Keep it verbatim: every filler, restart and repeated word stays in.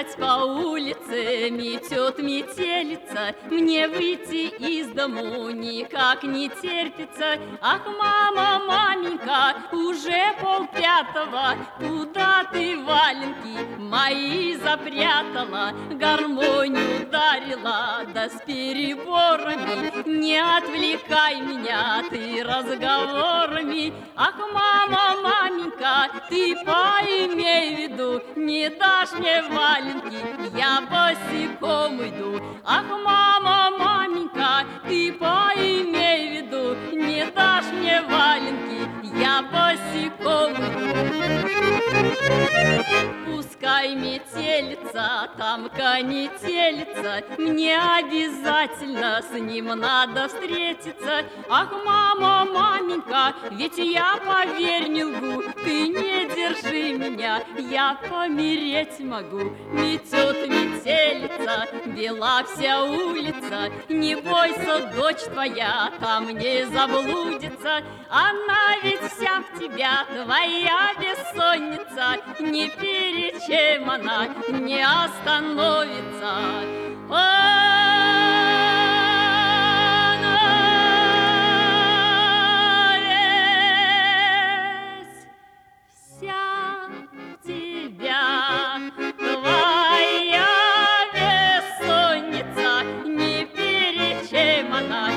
гулять по улице, метет метелица, мне выйти из дому никак не терпится. Ах, мама, маменька, уже полпятого, куда ты валенки мои запрятала? Гармонию ударила, да с переборами, не отвлекай меня ты разговорами. Ах, мама, маменька, ты поимей в виду, не дашь мне валенки, я босиком иду. Ах, мама, маменька, ты поимей в виду, не дашь мне валенки, я босиком иду. Пускай метелица, там конетелица, мне обязательно с ним надо встретиться. Ах, мама, маменька, ведь я, поверь, не лгу, ты не держи меня, я помереть могу. Метет метелица, бела вся улица, не бойся, дочь твоя там не заблудится. Она ведь вся в тебя, твоя бессонница, ни перед чем она не остановится. Она ведь вся в тебя, твоя бессонница, ни перед чем она